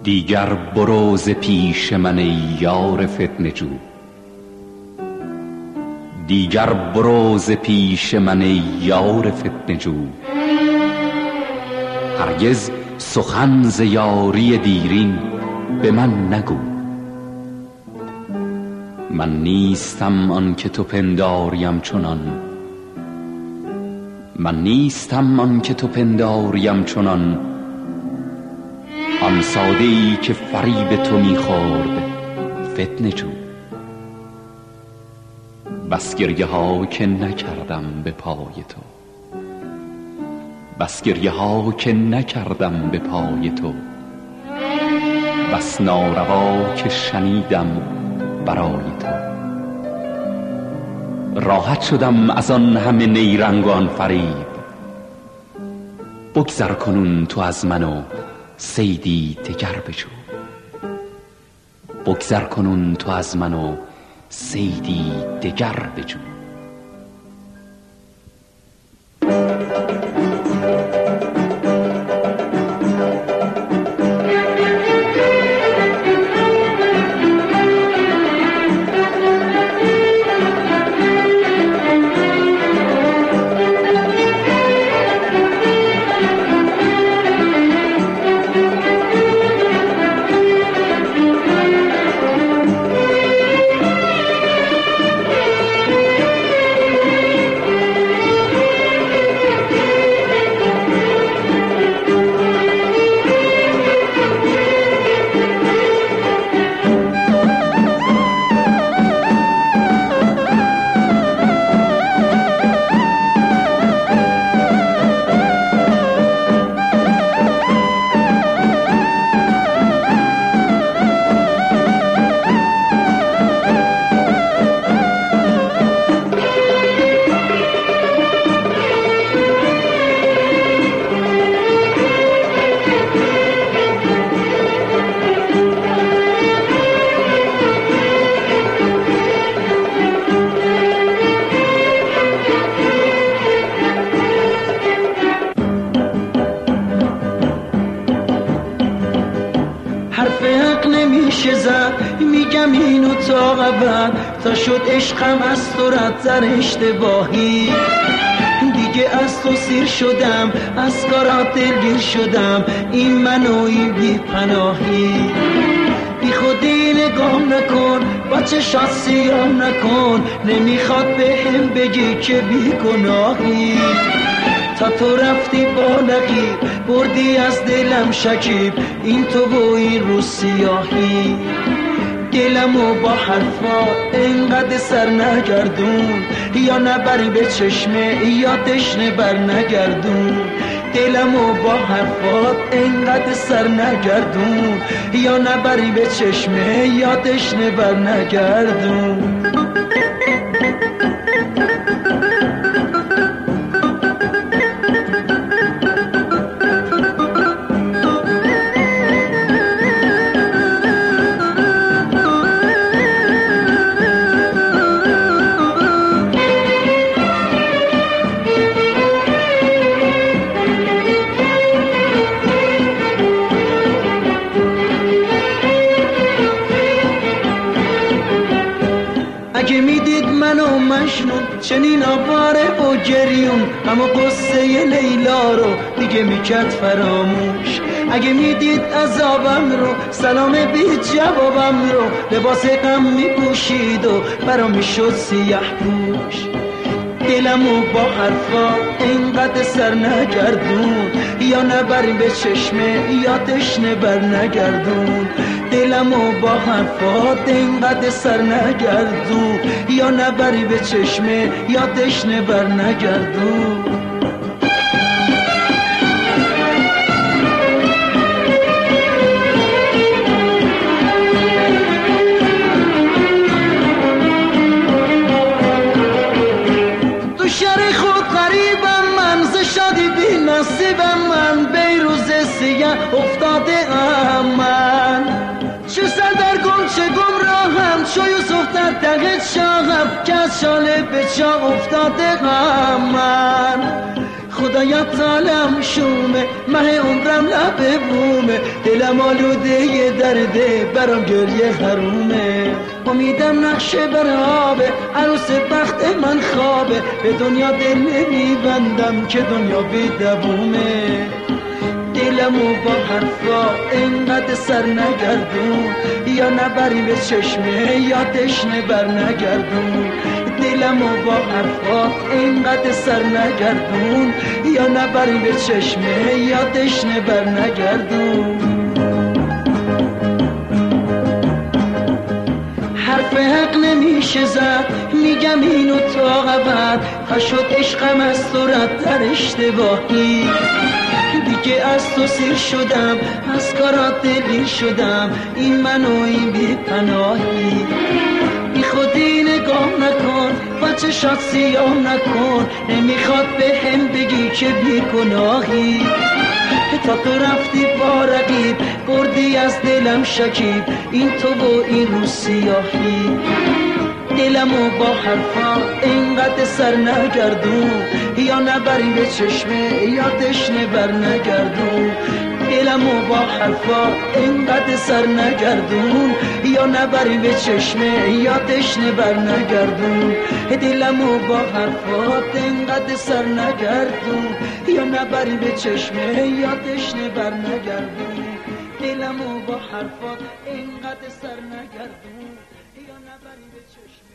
دیگر برو ز پیش من ای یار فتنه جو، دیگر برو ز پیش من ای یار فتنه جو. هرگز سخن ز یاری دیرین به من نگو، من نیستم آن که تو پنداریم چنان، من نیستم آن که تو پنداریم چنان. آن ساده ای که فریب تو میخورد فتنه جو. بس گریه ها که نکردم به پای تو، بس گریه ها که نکردم به پای تو. بس ناروا که شنیدم برای تو. راحت شدم از آن همه نیرنگ و آن فریب، بگذر کنون تو از من و صیدی دگر بجو. بگذر کنون تو از من و صیدی دگر بجو. نمیشه زد، میگم اینو تا قبل تا شد عشقم از تو رد در اشتباهی. دیگه از تو سیر شدم، از کارات دلگیر شدم، این منو این بی پناهی. بی خودی نگاه نکن، با چشات سیاه نکن، نمیخواد بهم بگی که بی گناهی. تا تو رفتی با نقیب، بردی از دلم شکیب، این تو و این رو سیاهی. دلمو با حرفا انقدر سر نگردون، یا نبری به چشمه یا تشنه بر نگردون. دلمو با حرفات انقدر سر نگردون، یا نبری به چشمه یا تشنه بر نگردون. اگه میدید منو مجنون چنین آواره و گریون، اما قصه لیلا رو دیگه میکرد فراموش. اگه میدید عذابم رو، سلام بی جوابم رو، لباس غم میپوشید و برا میشد سیاه پوش. دلمو با حرفا اینقدر سر نگردون، یا نبری به چشمه یا تشنه بر نگردون. دلمو با حرفات اینقدر سر نگردون، یا نبری به چشمه یا تشنه بر نگردون. تو شهر خود غریبم من، ز شادی بی نصیبم من، بیروز سیاه افتاده ام من. چه سردرگم چه گمراهم، چو یوسف در ته چاهم، که از شاله به چاه افتاده ام من. خدا خدایا تالم شومه مه عمرم لب بومه دلم آلوده یه درده برام گریه حرومه امیدم نقشه بر آبه عروس بخت من خوابه به دنیا دل نمیبندم که دنیا بی دوومه دلمو با حرفا اینقدر سر نگردون یا نبری به چشمه یا تشنه بر نگردون دلمو با حرفا اینقدر سر نگردون یا نبری به چشمه یا تشنه بر نگردون حرف حق نمیشه زد میگم اینو تا ابد تا شد عشقم از صورت در اشتباهی دیگه از تو سیر شدم از کارات دلیر شدم این من و این بی پناهی بی خودی نگاه نکن با چشات سیاه نکن نمیخواد به هم بگی که بی گناهی تا تو رفتی با رقیب بردی از دلم شکیب این تو و این رو سیاهی دلمو با حرفا اینقدر سر نگردون یا نبری به چشمه یا تشنه بر نگردون دلمو با حرفا اینقدر سر نگردون یا نبری به چشمه یا تشنه بر نگردون دلمو با حرفا اینقدر سر نگردون یا نبری به چشمه یا تشنه بر نگردون دلمو با حرفا اینقدر سر نگردون یا نبری به چشمه